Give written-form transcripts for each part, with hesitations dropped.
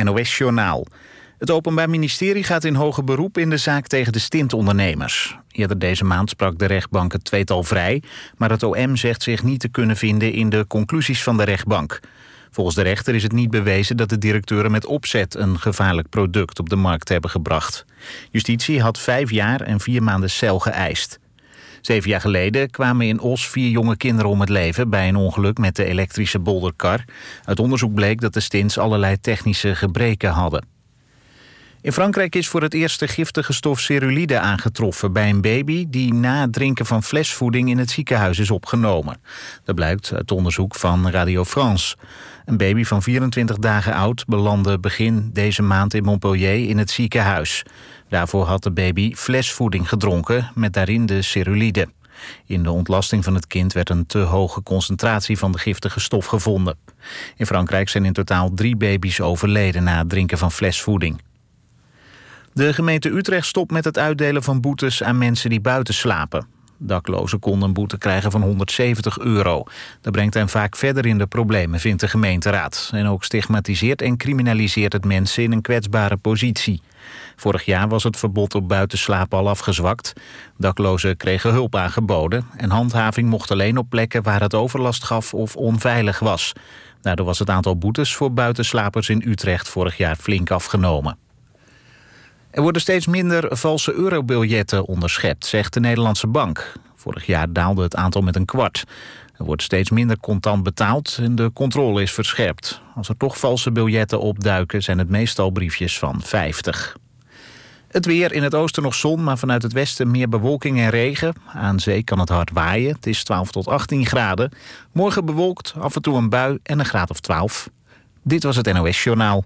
NOS-journaal. Het Openbaar Ministerie gaat in hoger beroep in de zaak tegen de stintondernemers. Eerder deze maand sprak de rechtbank het tweetal vrij, maar het OM zegt zich niet te kunnen vinden in de conclusies van de rechtbank. Volgens de rechter is het niet bewezen dat de directeuren met opzet een gevaarlijk product op de markt hebben gebracht. Justitie had 5 jaar en 4 maanden cel geëist. 7 jaar geleden kwamen in Os 4 jonge kinderen om het leven bij een ongeluk met de elektrische bolderkar. Uit onderzoek bleek dat de stints allerlei technische gebreken hadden. In Frankrijk is voor het eerst de giftige stof cerulide aangetroffen bij een baby die na het drinken van flesvoeding in het ziekenhuis is opgenomen. Dat blijkt uit onderzoek van Radio France. Een baby van 24 dagen oud belandde begin deze maand in Montpellier in het ziekenhuis. Daarvoor had de baby flesvoeding gedronken met daarin de cerulide. In de ontlasting van het kind werd een te hoge concentratie van de giftige stof gevonden. In Frankrijk zijn in totaal 3 baby's overleden na het drinken van flesvoeding. De gemeente Utrecht stopt met het uitdelen van boetes aan mensen die buiten slapen. Daklozen konden een boete krijgen van €170. Dat brengt hen vaak verder in de problemen, vindt de gemeenteraad. En ook stigmatiseert en criminaliseert het mensen in een kwetsbare positie. Vorig jaar was het verbod op buitenslapen al afgezwakt. Daklozen kregen hulp aangeboden en handhaving mocht alleen op plekken waar het overlast gaf of onveilig was. Daardoor was het aantal boetes voor buitenslapers in Utrecht vorig jaar flink afgenomen. Er worden steeds minder valse eurobiljetten onderschept, zegt de Nederlandse Bank. Vorig jaar daalde het aantal met 1/4. Er wordt steeds minder contant betaald en de controle is verscherpt. Als er toch valse biljetten opduiken, zijn het meestal briefjes van 50. Het weer, in het oosten nog zon, maar vanuit het westen meer bewolking en regen. Aan zee kan het hard waaien. Het is 12 tot 18 graden. Morgen bewolkt, af en toe een bui en een graad of 12. Dit was het NOS-journaal.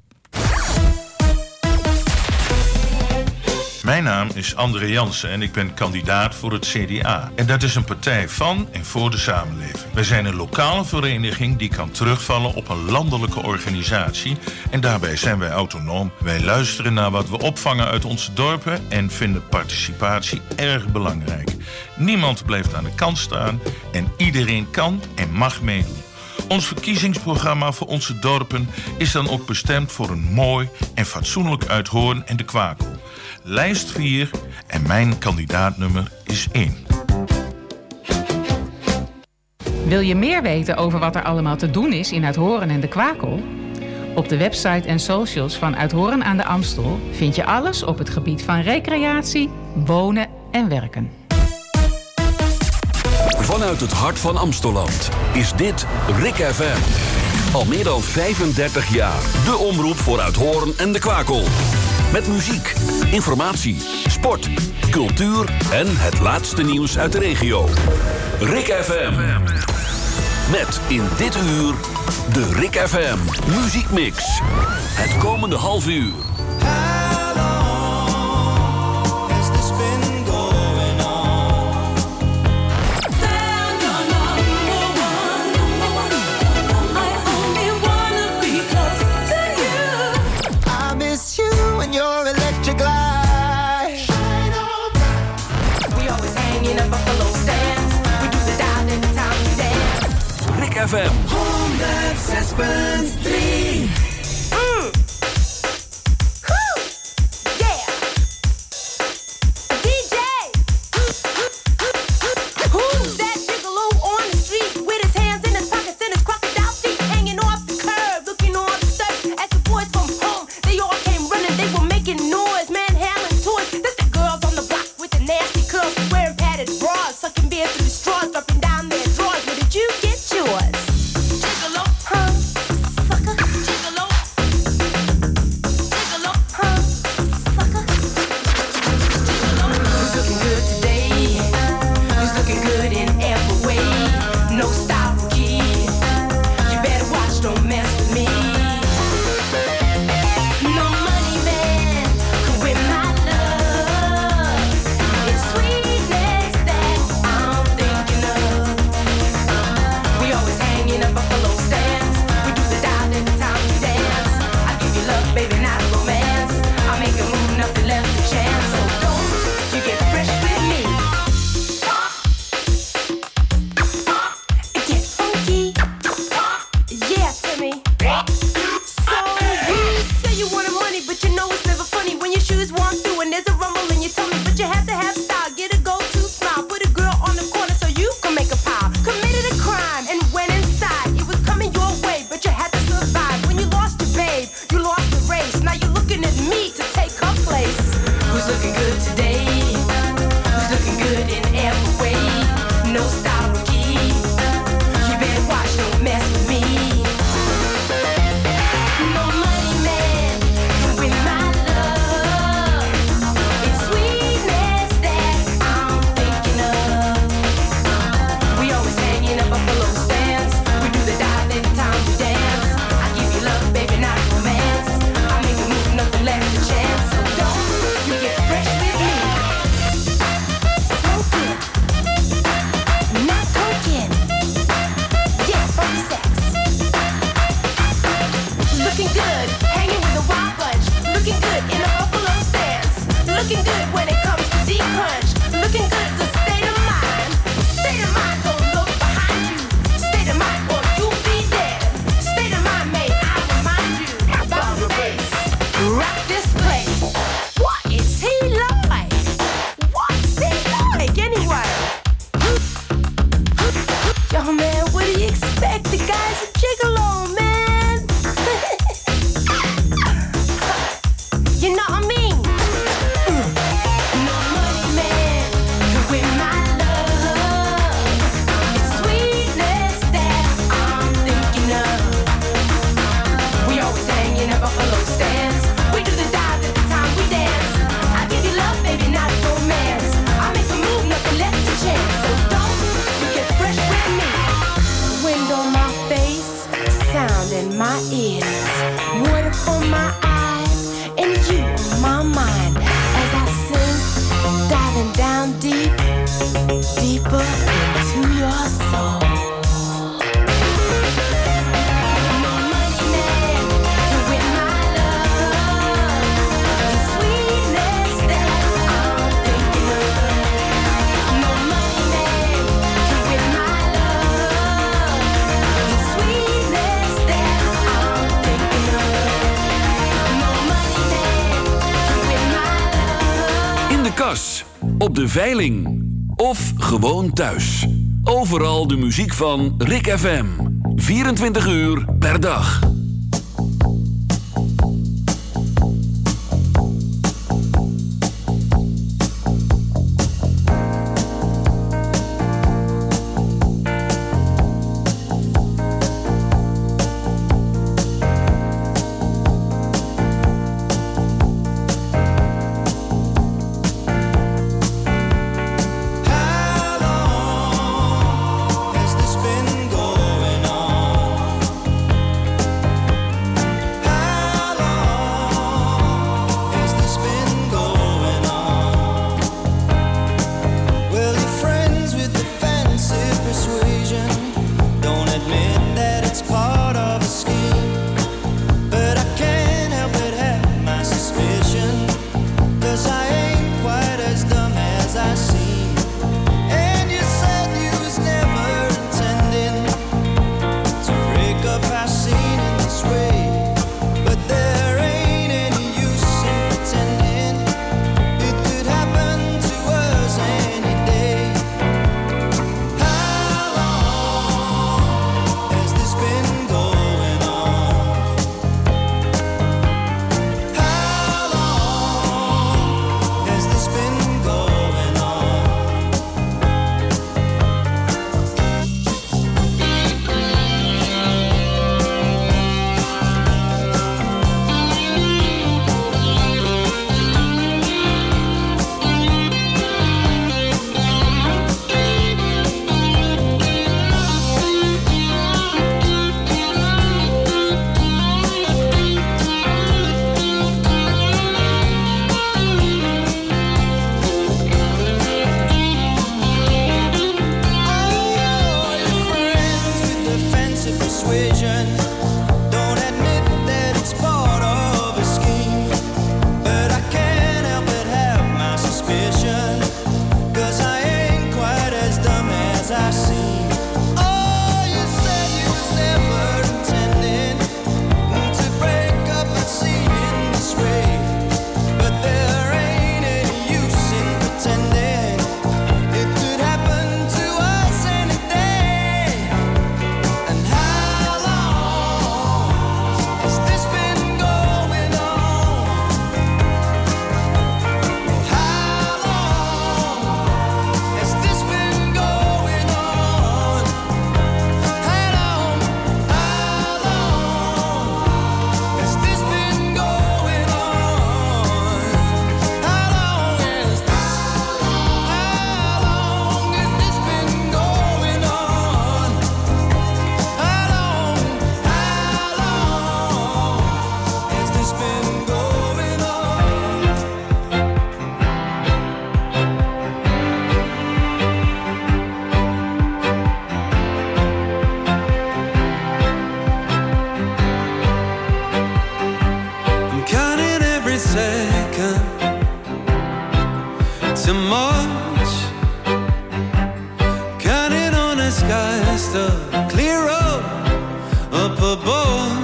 Mijn naam is André Jansen en ik ben kandidaat voor het CDA. En dat is een partij van en voor de samenleving. Wij zijn een lokale vereniging die kan terugvallen op een landelijke organisatie. En daarbij zijn wij autonoom. Wij luisteren naar wat we opvangen uit onze dorpen en vinden participatie erg belangrijk. Niemand blijft aan de kant staan en iedereen kan en mag meedoen. Ons verkiezingsprogramma voor onze dorpen is dan ook bestemd voor een mooi en fatsoenlijk Uithoorn en de Kwakel. Lijst 4 en mijn kandidaatnummer is 1. Wil je meer weten over wat er allemaal te doen is in Uithoorn en de Kwakel? Op de website en socials van Uithoorn aan de Amstel vind je alles op het gebied van recreatie, wonen en werken. Vanuit het hart van Amstelland is dit RIK FM. Al meer dan 35 jaar de omroep voor Uithoorn en de Kwakel. Met muziek, informatie, sport, cultuur en het laatste nieuws uit de regio. RIK FM. Met in dit uur de RIK FM Muziekmix. Het komende half uur. FM 106.3. Gigolo, huh? Sucker, gigolo. but you know it's never funny when your shoes walk through and there's a rumble in your tummy. But you have to have style, get a go-to smile, put a girl on the corner so you can make a pile. Committed a crime and went inside. It was coming your way, but you had to survive. When you lost your babe, you lost the race. Now you're looking at me to take her place. Who's looking good today? Who's looking good in every way? No style rookie. You better watch, don't mess with me. No money man can win my love. It's sweetness that I'm thinking of. We always hanging up below stands. We do the dive every time we dance. I give you love, baby, not romance. I make a move, nothing left to chance. So don't you get fresh with me. Smoking, not token. Yeah, funny sex. Looking good, hanging with a wild bunch. Looking good in a buffalo stance. Looking good when it comes to deep crunch. Looking good is a state of mind. State of mind, don't look behind you. State of mind, or you'll be dead. State of mind, may I remind you about the bass. Rock this place. What is he like? What's he like anyway? Yo, man, what do you expect? The guy's a gigolo, man. You know what I mean? No money man can win my love. It's sweetness that I'm thinking of. We always hanging at buffalo stands. We do the dive every time we dance. I give you love, baby, not romance. I make a move, nothing left to chance. So don't you get fresh with me. Wind on my face, sound in my ears, water for my eyes, and you on my mind. As I sing, diving down deep, deeper into your soul. No money man can win my love. The sweetness that I'm thinking of. No money man can win my love. The sweetness that I'm thinking of. No money man can win my love. In de kas, op de veiling of gewoon thuis. Overal de muziek van Rick FM. 24 uur per dag. Has this been going on? too much. Counting on the skies to clear up above.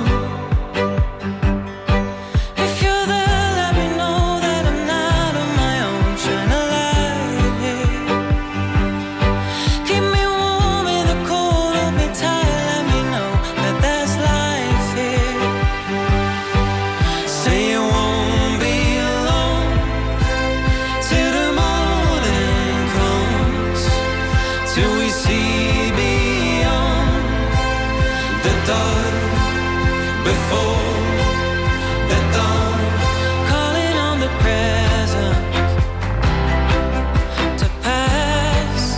If you're there, let me know that I'm not on my own. Shine a light here. Keep me warm in the cold, hold me tight. Let me know that there's life here. Say you won't be alone till the morning comes, till we see beyond the dark before the dawn. Calling on the present to pass,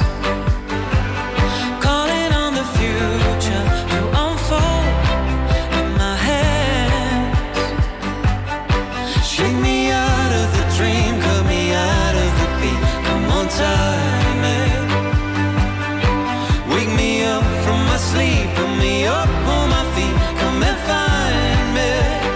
calling on the future to unfold in my hands. Shake me out of the dream, cut me out of the beat. Come on, time it. Wake me up from my sleep, put me up on my feet. Come and find me.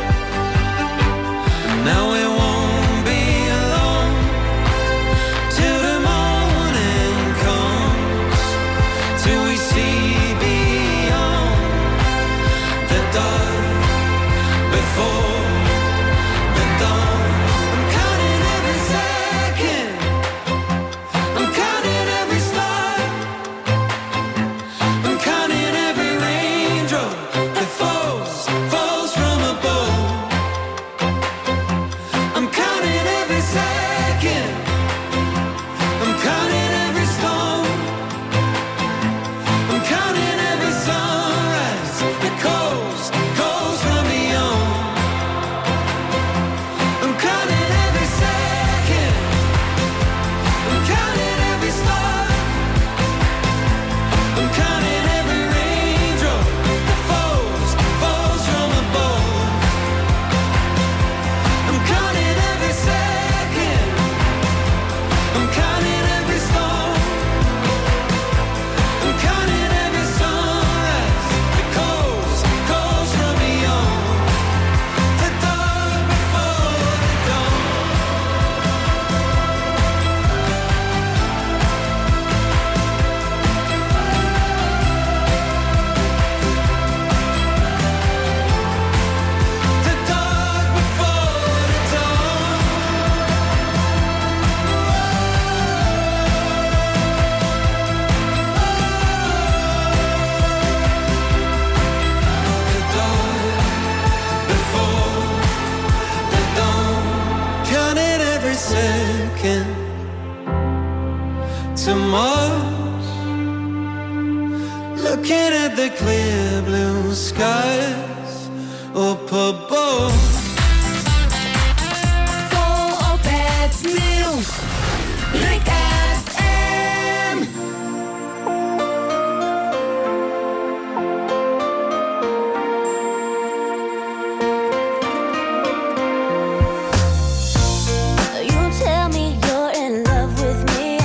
Now it won't be alone till the morning comes, till we see beyond the dark before the dawn. I'm counting every second, I'm counting every star, I'm counting every raindrop that falls from above. I'm counting every second, I'm counting every storm, I'm counting every sunrise that goes from beyond. I'm counting every second, I'm counting every star, I'm counting every raindrop that falls from above. I'm counting every second, I'm counting every storm, I'm counting every sunrise that goes from beyond the dark before the dawn. The dark before the dawn. The dark before the dawn. Counting every second to Mars. Looking at the clear blue skies up above. Vol op het nieuws. Rick FM. You tell me you're in love with me,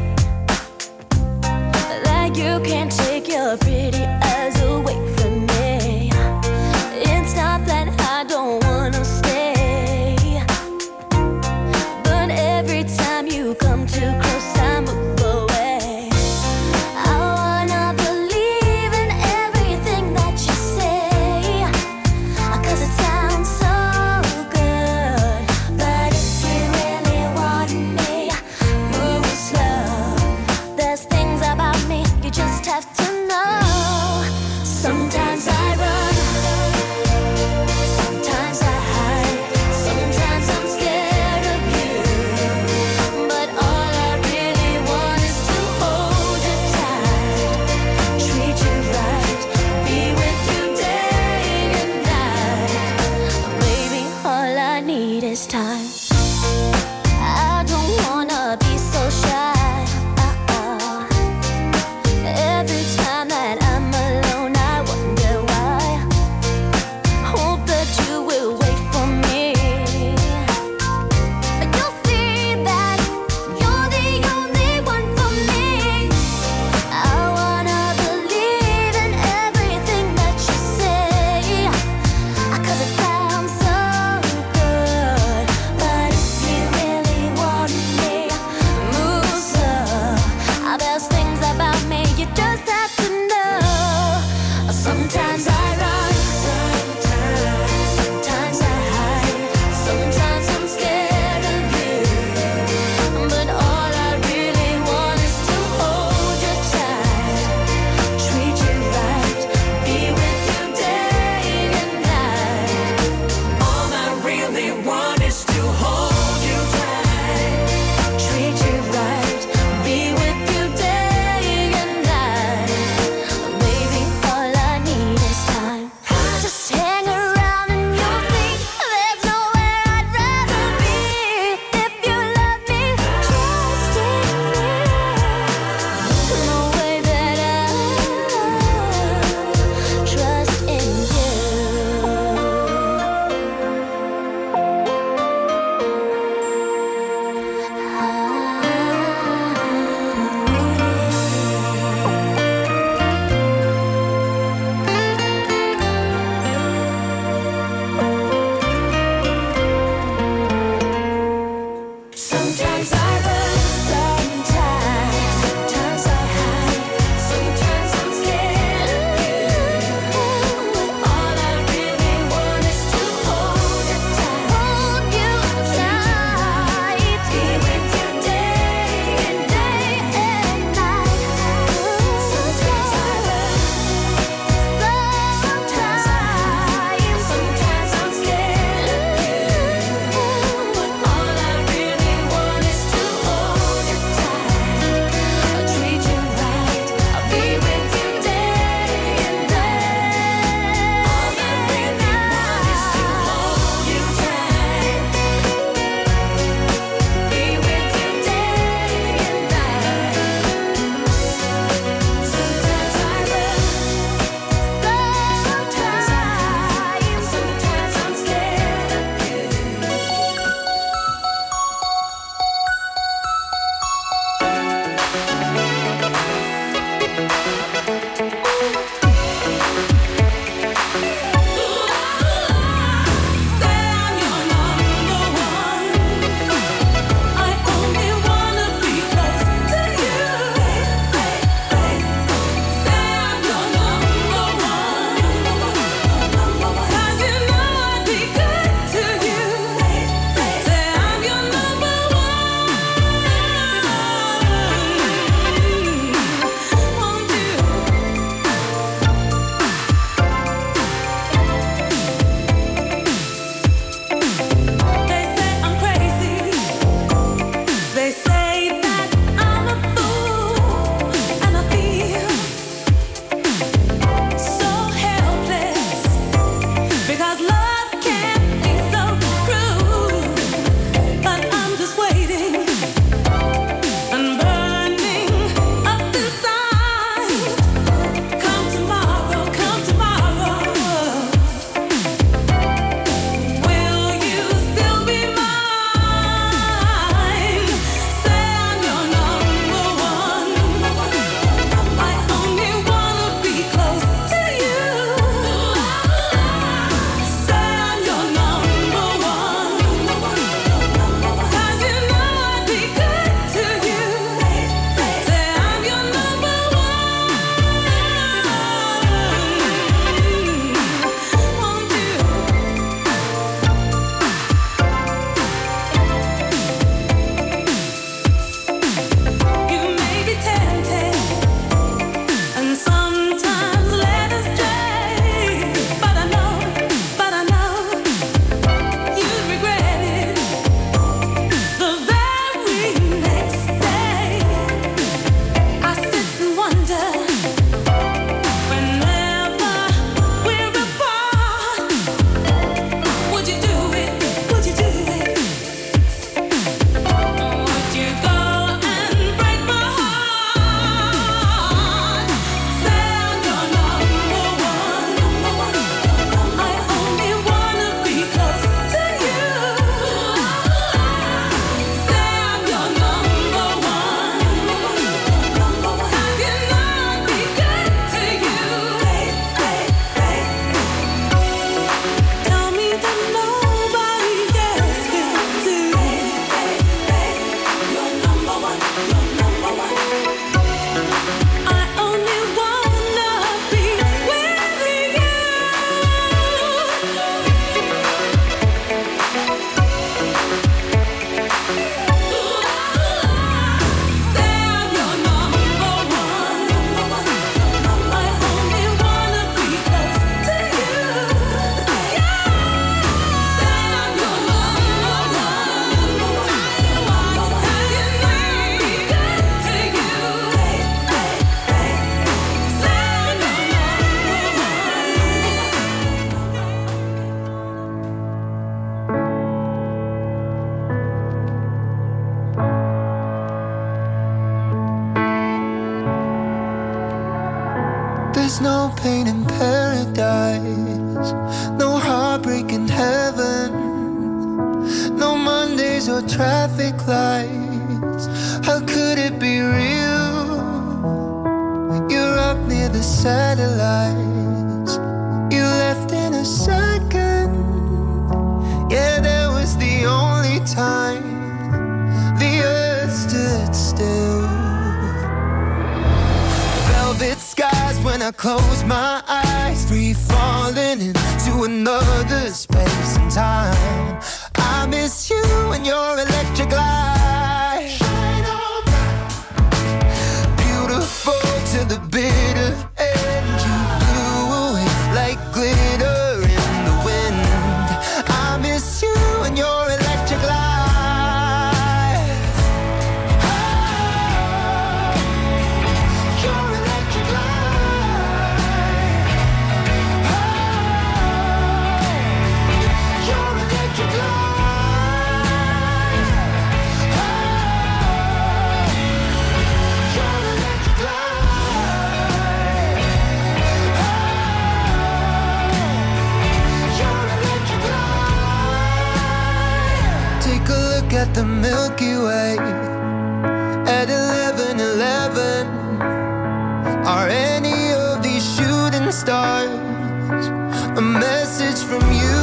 like you can't take your pretty eyes away from me. It's not that I don't wanna stay, but every time you come too close, I move away. I wanna believe in everything that you say, 'cause it sounds so good. But if you really want me, move slow. There's things about me you just have to know. Sometimes I run, sometimes I hide, sometimes I'm scared of you. But all I really want is to hold you tight, treat you right, be with you day and night. Baby, all I need is time. I don't wanna be so shy. Every time that I'm alone, I wonder why. Hope that you will wait for me. You'll see that you're the only one for me. I wanna believe in everything that you say, 'cause it sounds so good. But There's no pain in paradise, no heartbreak in heaven, no Mondays or traffic lights. How could it be real? You're up near the satellites, you left in a second. Yeah, that was the only time the earth stood still. Velvet skies when I close my eyes, free falling into another space and time. I miss you and your electric light. Shine on bright. Beautiful to the bitter end. You blew away like glitter in the wind. I miss you and your electric light. At the Milky Way at 11:11. Are any of these shooting stars a message from you?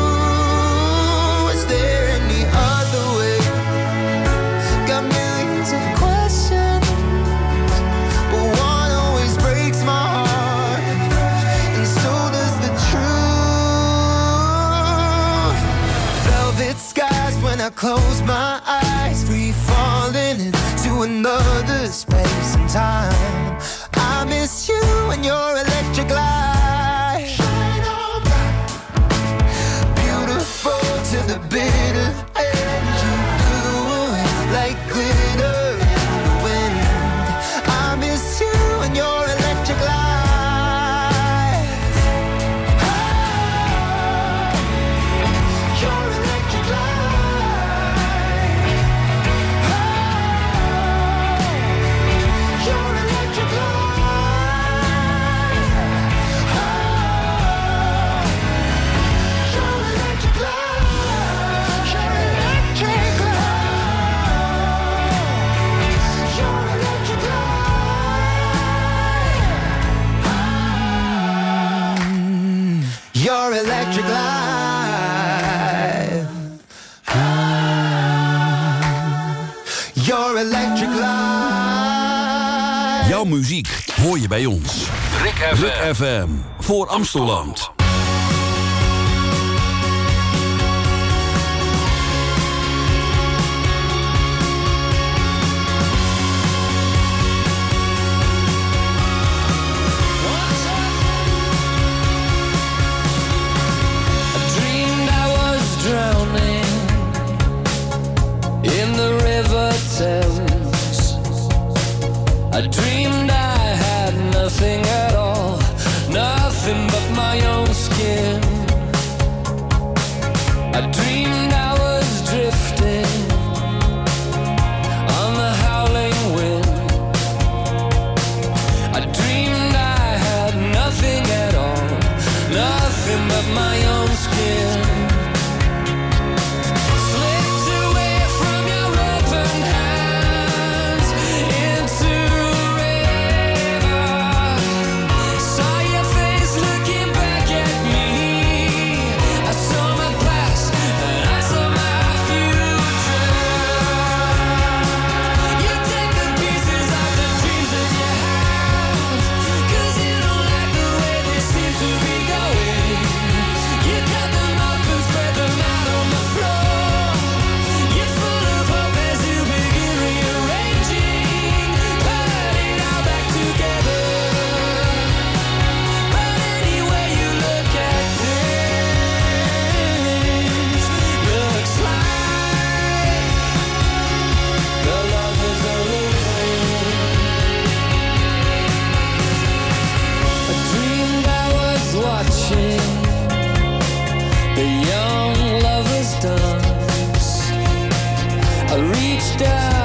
Is there any other way? Got millions of questions, but one always breaks my heart, and so does the truth. Velvet skies when I close my eyes, free falling into another space and time. I miss you and your electric light. Shine on bright. Beautiful to the bitter end. You blew away like glitter in the wind. I miss you and your electric light. Your electric light. Your electric light. Your electric light. Jouw muziek hoor je bij ons. Rick FM voor Amstelland. I dreamed I had nothing at all, nothing but my own skin. I dreamed I was drifting on the howling wind. I dreamed I had nothing at all, nothing but my own skin.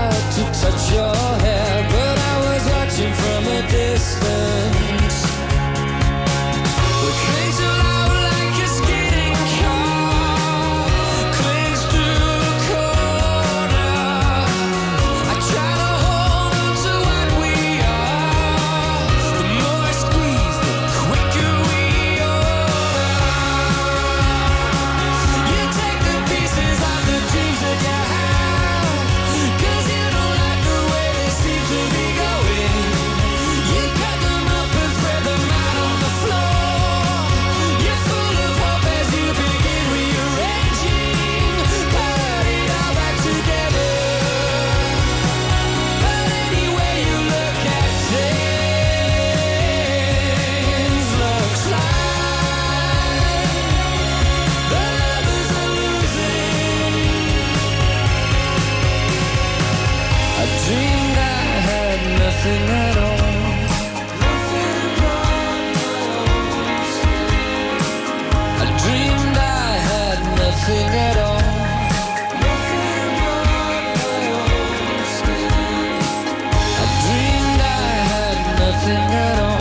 touch your hair, but I was watching from a distance. nothing at all. I dreamed I had nothing at all. I dreamed I had nothing at all.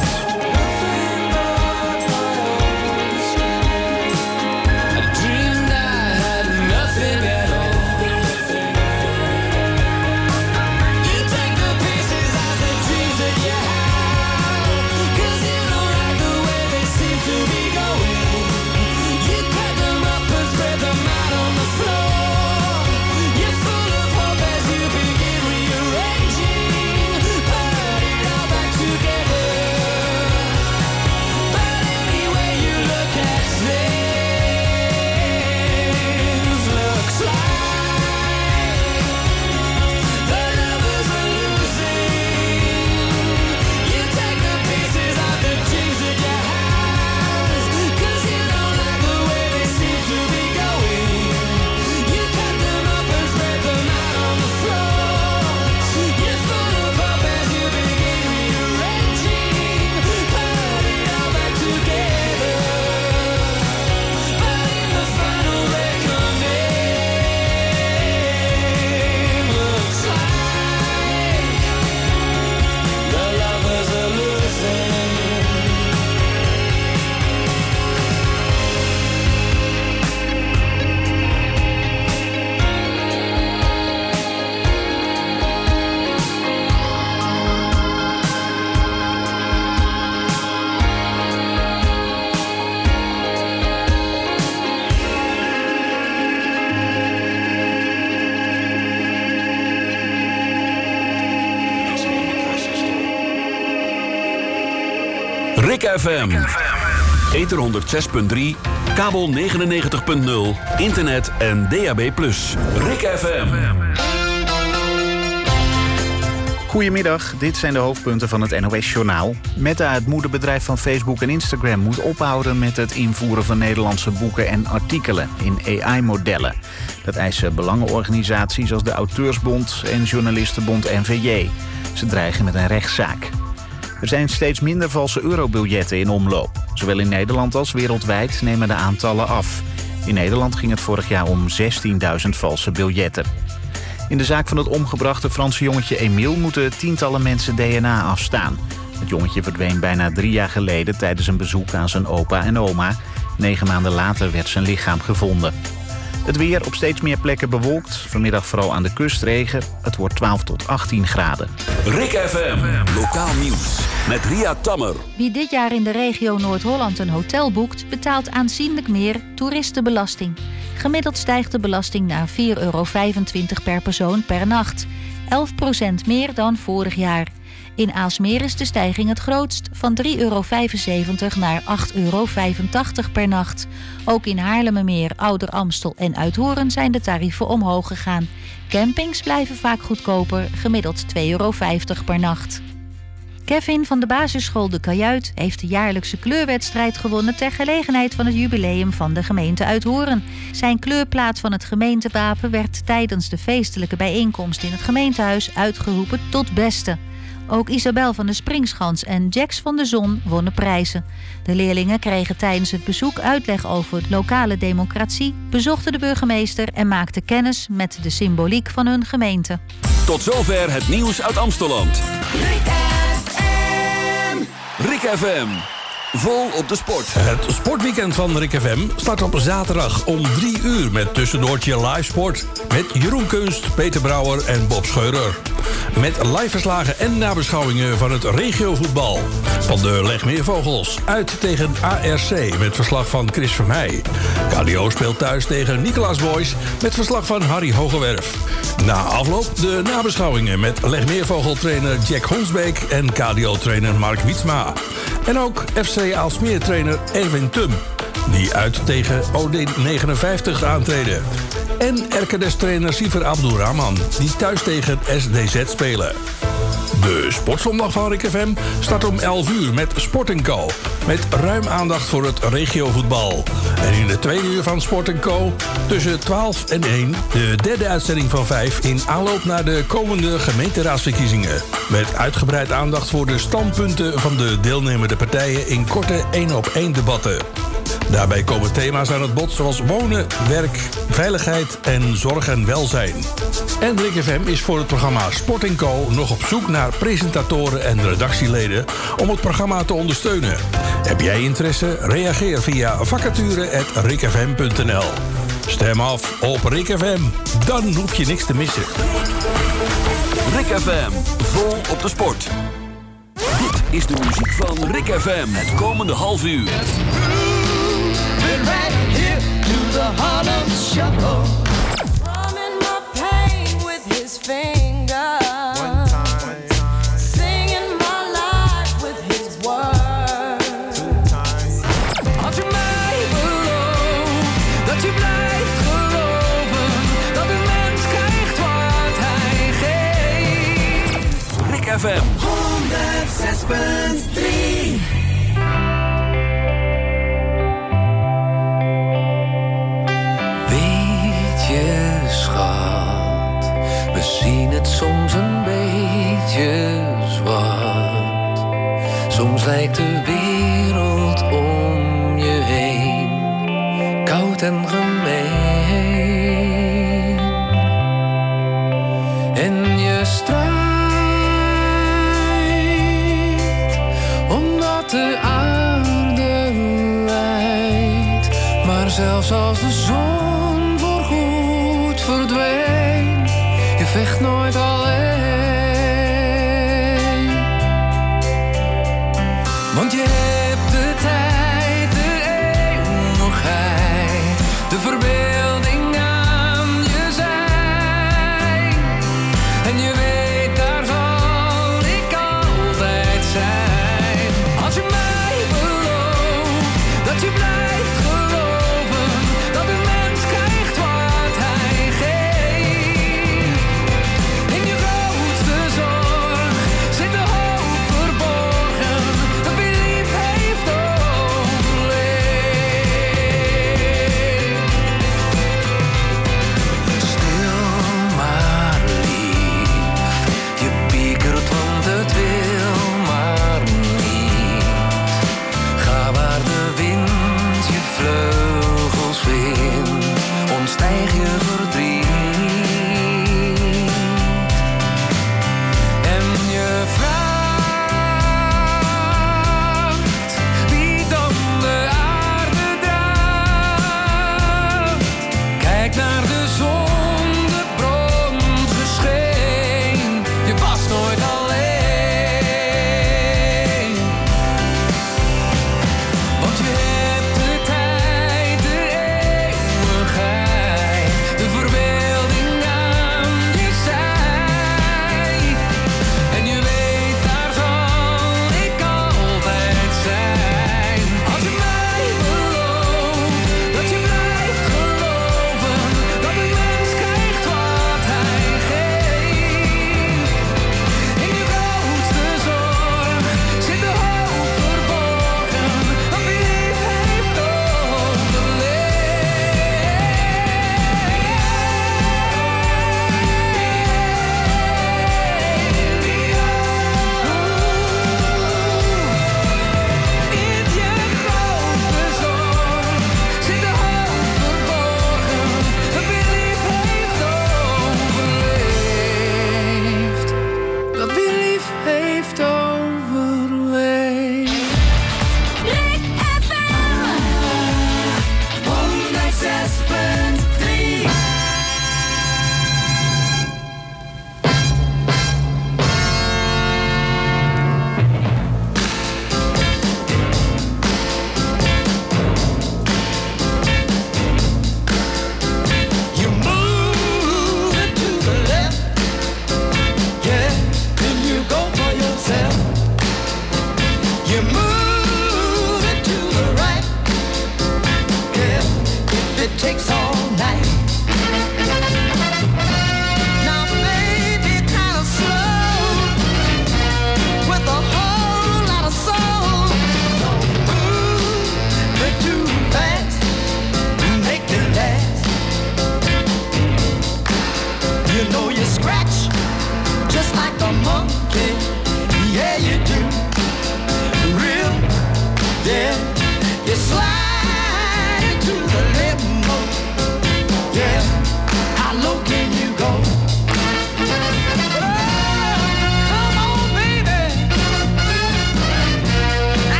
Rick FM. Ether 106.3, kabel 99.0, internet en DAB+. Rick FM. Goedemiddag, dit zijn de hoofdpunten van het NOS-journaal. Meta, het moederbedrijf van Facebook en Instagram, moet ophouden met het invoeren van Nederlandse boeken en artikelen in AI-modellen. Dat eisen belangenorganisaties als de Auteursbond en Journalistenbond NVJ. Ze dreigen met een rechtszaak. Er zijn steeds minder valse eurobiljetten in omloop. Zowel in Nederland als wereldwijd nemen de aantallen af. In Nederland ging het vorig jaar om 16.000 valse biljetten. In de zaak van het omgebrachte Franse jongetje Emile moeten tientallen mensen DNA afstaan. Het jongetje verdween bijna 3 jaar geleden tijdens een bezoek aan zijn opa en oma. 9 maanden later werd zijn lichaam gevonden. Het weer op steeds meer plekken bewolkt. Vanmiddag vooral aan de kust regen. Het wordt 12 tot 18 graden. Rick FM. Lokaal nieuws. Met Ria Tammer. Wie dit jaar in de regio Noord-Holland een hotel boekt, betaalt aanzienlijk meer toeristenbelasting. Gemiddeld stijgt de belasting naar €4,25 per persoon per nacht. 11% meer dan vorig jaar. In Aalsmeer is de stijging het grootst, van €3,75 naar €8,85 per nacht. Ook in Haarlemmermeer, Ouder Amstel en Uithoorn zijn de tarieven omhoog gegaan. Campings blijven vaak goedkoper, gemiddeld €2,50 per nacht. Kevin van de basisschool De Kajuit heeft de jaarlijkse kleurwedstrijd gewonnen ter gelegenheid van het jubileum van de gemeente Uithoorn. Zijn kleurplaat van het gemeentewapen werd tijdens de feestelijke bijeenkomst in het gemeentehuis uitgeroepen tot beste. Ook Isabel van de Springschans en Jax van de Zon wonnen prijzen. De leerlingen kregen tijdens het bezoek uitleg over lokale democratie, bezochten de burgemeester en maakten kennis met de symboliek van hun gemeente. Tot zover het nieuws uit Amsteland. Rick FM. Vol op de sport. Het sportweekend van Rick FM start op zaterdag om 3 uur... met tussendoortje live sport. Met Jeroen Kunst, Peter Brouwer en Bob Scheurer. Met live verslagen en nabeschouwingen van het regiovoetbal. Van de Legmeervogels uit tegen ARC met verslag van Chris Vermeij. KDO speelt thuis tegen Nicolaas Boys met verslag van Harry Hogewerf. Na afloop de nabeschouwingen met Legmeervogeltrainer Jack Honsbeek en KDO-trainer Mark Wietsma. En ook FC Aalsmeer-trainer Erwin Tum, die uit tegen OD 59 aantreden. En RKDS-trainer Siever Abdulrahman, die thuis tegen SDZ spelen. De Sportzondag van Rick FM start om 11 uur met Sport & Co. Met ruim aandacht voor het regiovoetbal. En in de tweede uur van Sport & Co. tussen 12 en 1... de derde uitzending van 5 in aanloop naar de komende gemeenteraadsverkiezingen. Met uitgebreid aandacht voor de standpunten van de deelnemende partijen... in korte 1-op-1 debatten. Daarbij komen thema's aan het bod zoals wonen, werk, veiligheid en zorg en welzijn. En Rick FM is voor het programma Sport & Co. nog op zoek naar presentatoren en redactieleden om het programma te ondersteunen. Heb jij interesse? Reageer via vacature@rickfm.nl. Stem af op Rick FM, dan hoef je niks te missen. Rick FM, vol op de sport. Dit is de muziek van Rick FM. Het komende half uur. Right here to the Harlem Shuffle. Drumming my pain with his fingers. One time. Singing my life with his words. Two times. Als je mij belooft, dat je blijft geloven, dat een mens krijgt wat hij geeft. Rick FM 106.3. We zien het soms een beetje zwart. Soms lijkt de wereld om je heen koud en gemeen. En je strijdt omdat de aarde lijdt. Maar zelfs als de zon voorgoed verdwijnt, je vecht nooit alleen. Want je hebt de tijd, de eeuwigheid, de verbeelding aan je zij. En je weet, daar zal ik altijd zijn. Als je mij belooft, dat je blijft geloven, dat een mens krijgt wat hij geeft. In je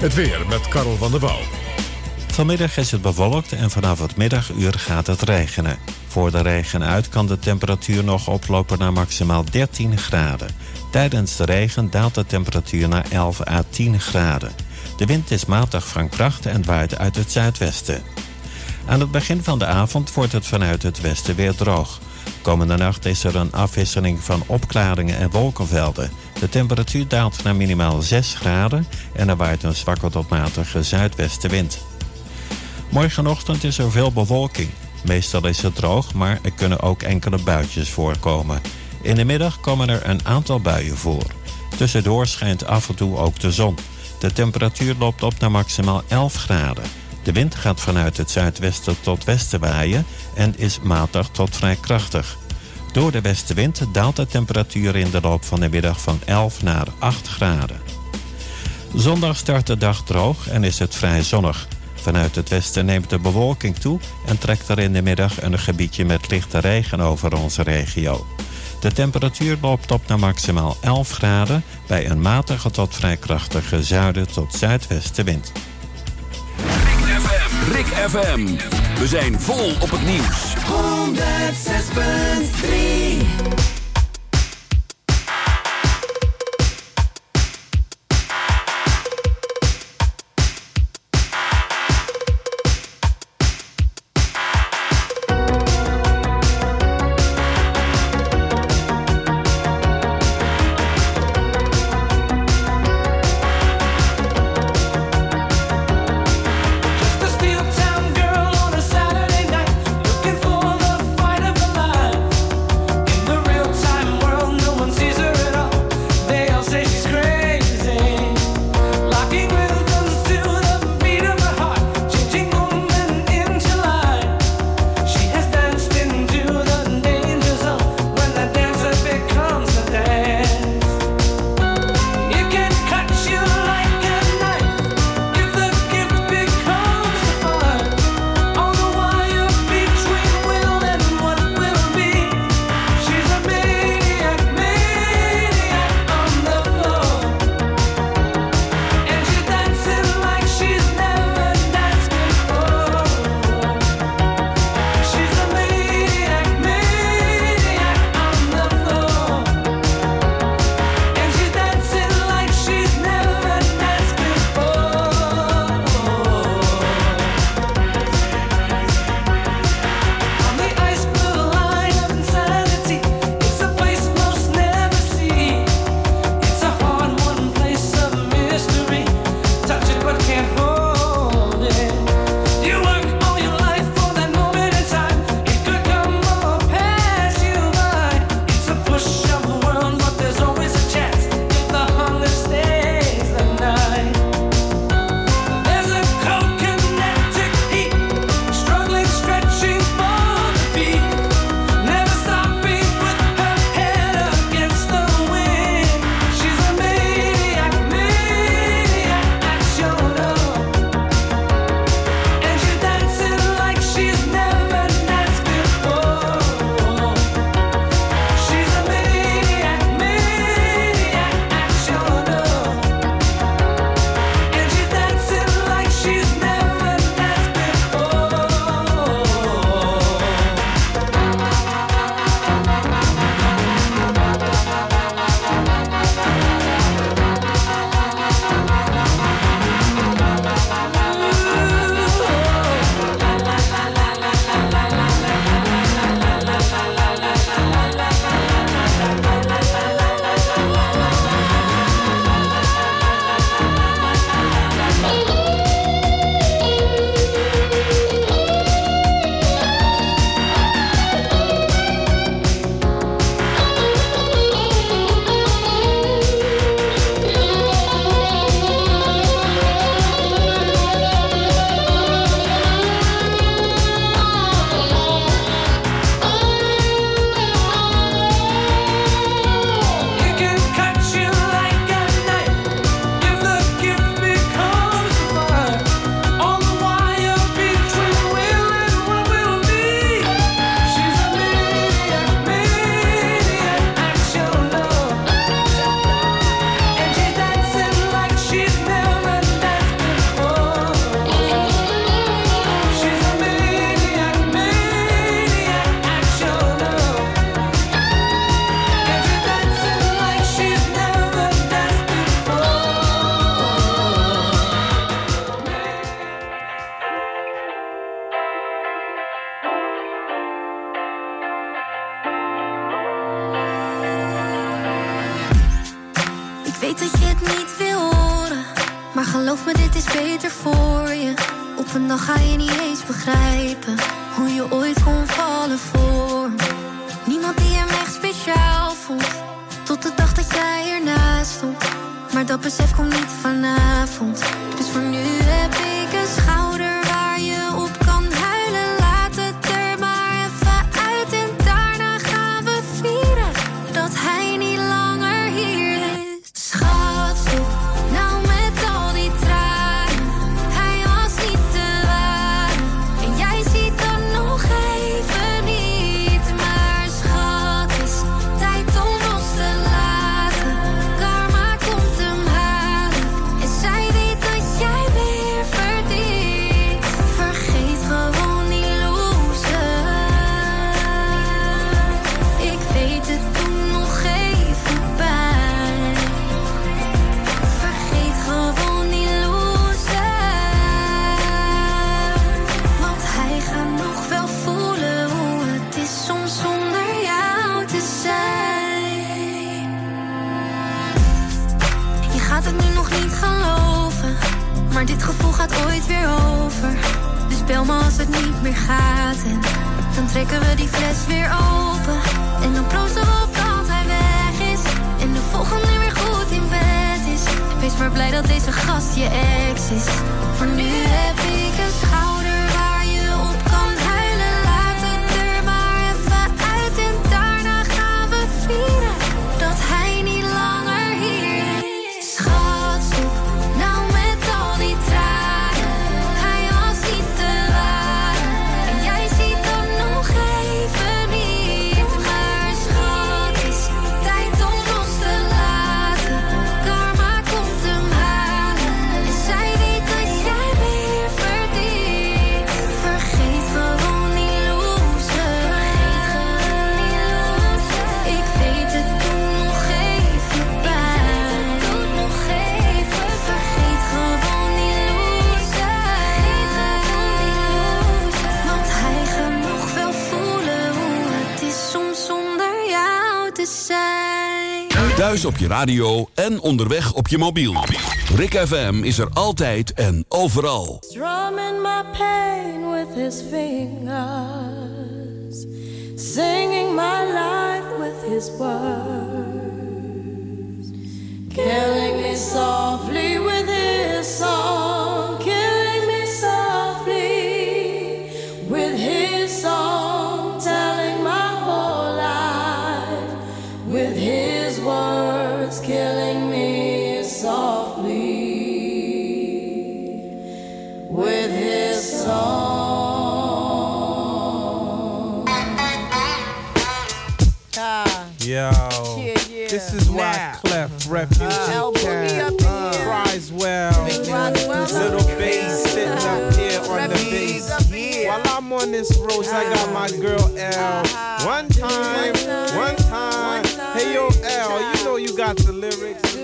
Het weer met Karel van der Wouw. Vanmiddag is het bewolkt en vanaf het middaguur gaat het regenen. Voor de regen uit kan de temperatuur nog oplopen naar maximaal 13 graden. Tijdens de regen daalt de temperatuur naar 11 à 10 graden. De wind is matig van kracht en waait uit het zuidwesten. Aan het begin van de avond wordt het vanuit het westen weer droog. Komende nacht is er een afwisseling van opklaringen en wolkenvelden. De temperatuur daalt naar minimaal 6 graden en er waait een zwakke tot matige zuidwestenwind. Morgenochtend is er veel bewolking. Meestal is het droog, maar er kunnen ook enkele buitjes voorkomen. In de middag komen er een aantal buien voor. Tussendoor schijnt af en toe ook de zon. De temperatuur loopt op naar maximaal 11 graden. De wind gaat vanuit het zuidwesten tot westen waaien en is matig tot vrij krachtig. Door de westenwind daalt de temperatuur in de loop van de middag van 11 naar 8 graden. Zondag start de dag droog en is het vrij zonnig. Vanuit het westen neemt de bewolking toe en trekt er in de middag een gebiedje met lichte regen over onze regio. De temperatuur loopt op naar maximaal 11 graden bij een matige tot vrij krachtige zuiden tot zuidwestenwind. Rik FM. We zijn vol op het nieuws. 106.3. Saturday night, looking for the fight of a life. In the real weet dat je het niet wil horen, maar geloof me, dit is beter voor je. Op een dag ga je niet eens begrijpen hoe je ooit kon vallen voor me. Niemand die hem echt speciaal vond, tot de dag dat jij ernaast stond. Maar dat besef komt niet vanavond. Dus voor nu heb ik een schouder waar je op kan huilen. Laat het er maar even uit en daarna gaan we vieren dat hij niet langer hier is. Schat, stop nou met al die tranen. Hij was niet te waar en jij ziet dat nog even niet. Maar schat, is tijd om los te laten. Karma komt hem halen en zij weet dat jij meer verdient. Vergeet gewoon die loser. Ik weet het doet nog even pijn. Vergeet gewoon die loser. Want hij gaat nog wel voelen hoe het is soms zonder jou te zijn. Je gaat het nu nog niet geloven, maar dit gevoel gaat ooit weer over. Dus bel me als het niet meer gaat en dan trekken we die fles weer open. En dan proosten we op dat hij weg is en de volgende weer goed in bed is. Wees maar blij dat deze gast je ex is. Voor nu heb ik een schouder waar je op kan huilen. Laat het er maar even uit en daarna gaan we vieren dat hij niet langer hier is. Schat, stop nou met al die tranen. Hij was niet te waar en jij ziet dat nog even niet. Maar schat, is tijd om los te laten. Karma komt hem halen en zij weet dat jij meer verdient. Vergeet gewoon die loser. Ik weet het doet nog even pijn. Vergeet gewoon die loser. Want hij gaat nog wel voelen hoe het is soms zonder jou te zijn. Thuis op je radio en onderweg op je mobiel. Rick FM is er altijd en overal. Strumming my pain with his fingers, singing my life with his words, killing me softly with his song, killing me softly with his song, telling my whole life with his words, killing me softly with his song. Yo, this is why Clef Refugee cries well. Little bass sitting up here on the bass. While I'm on this road, I got my girl L. One time. Hey yo L, you know you got the lyrics.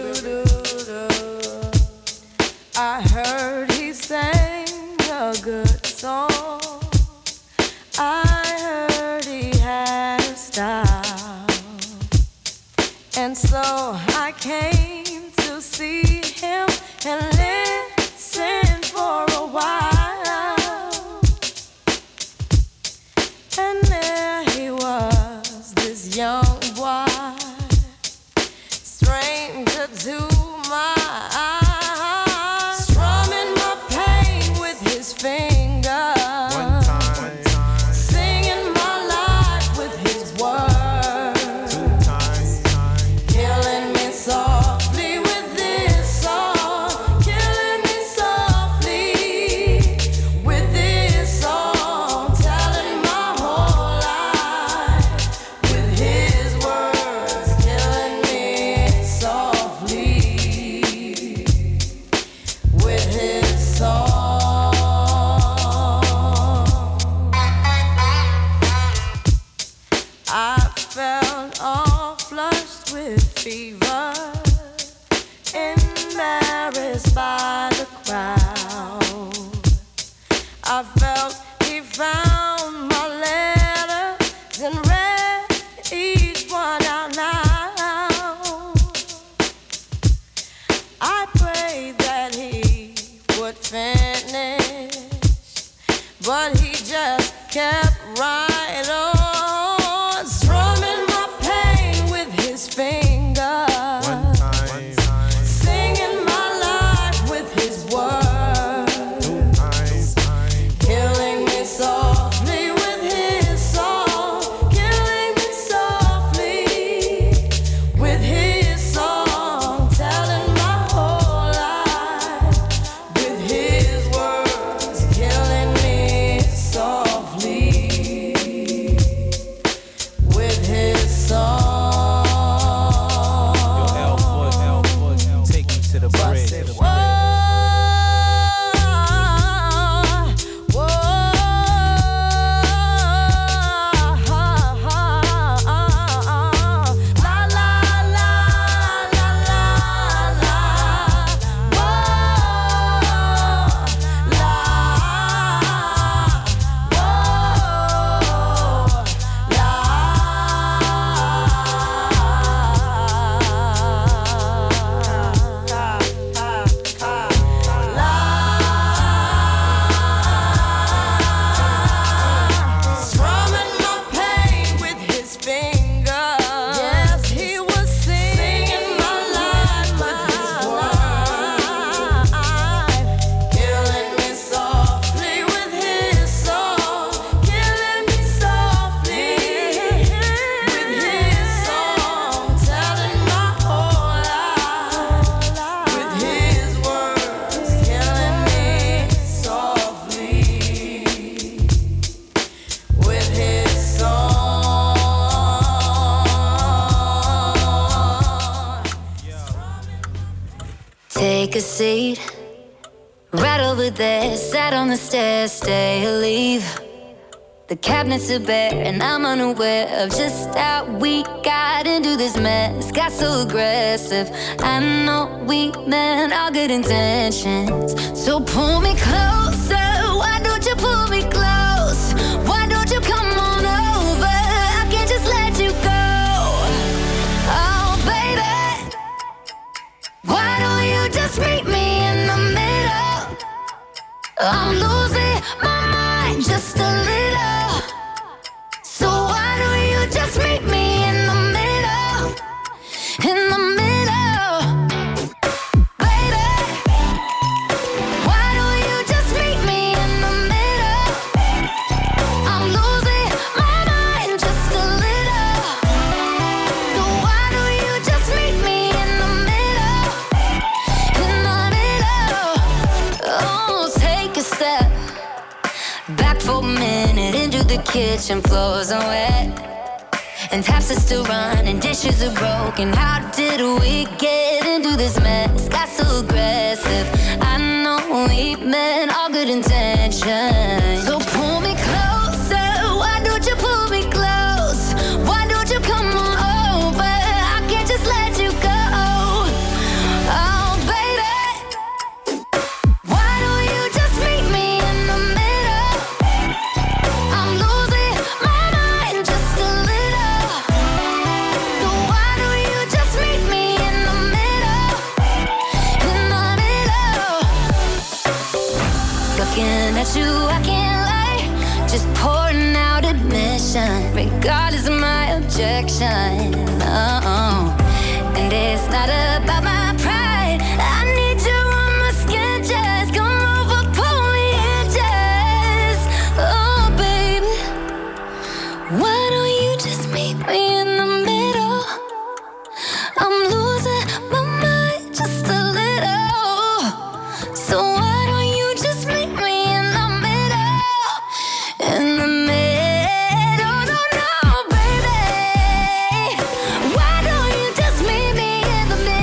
I heard he sang a good song. I heard he had a style. And so I came to see him and listen for a while. And there he was, this young boy, stranger to my eyes, strumming my pain with his fingers. One time. Singing my life with his words. Two times. Killing me softly with this song. Killing me softly with this song. Telling my whole life with his words. Killing me softly. finished, but he just kept right on strumming my pain with his fingers, singing my life with his words, killing me softly with his song, killing me softly with his song, telling my whole life with his words, killing me softly with his song. Take me to the bridge. Strumming my pain with his fingers. Yes, he was singing my life with his words, killing me softly with his song, killing me softly with his song, telling my whole life with his words, killing me softly with his song. Take a seat, right over there. Sat on the stairs, stay or leave. The cabinets are bare, and I'm unaware of just how we got into this mess. Got so aggressive. I know we meant all good intentions. So pull me closer. Why don't you pull me close? Why don't you come on over? I can't just let you go. Oh, baby. Why don't you just meet me in the middle? I'm losing my mind just a little. So why don't you just meet me in the middle? In the middle, baby. Why don't you just meet me in the middle? I'm losing my mind just a little. So why don't you just meet me in the middle? In the middle. Oh, take a step back for a minute into the kitchen. Floors are wet and taps are still running, dishes are broken. How did we get into this mess? Got so aggressive. I know we meant all good intentions. So pull me closer. Why don't you pull me close? Why don't you come on over? I can't just let you go. Oh, baby. Why don't you just meet me in the middle? I'm losing my mind just a little. So why don't you just meet me in the middle? In the middle. Looking at you, I can't lie. Just pouring out admission, regardless of my objection. Oh, and it's not about my pride. I need you on my skin, just come over, pull me in, just. Oh, baby, why don't you just meet me in the middle? I'm losing my mind just a little. So why don't you just meet me in the middle? In the middle, no, baby. Why don't you just meet me in the middle?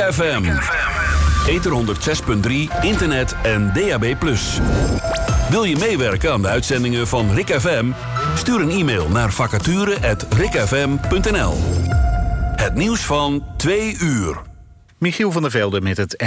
FM. Ether 106.3, internet en DAB+. Wil je meewerken aan de uitzendingen van Rick FM? Stuur een e-mail naar vacature@rickfm.nl. Het nieuws van 2 uur. Michiel van der Velde met het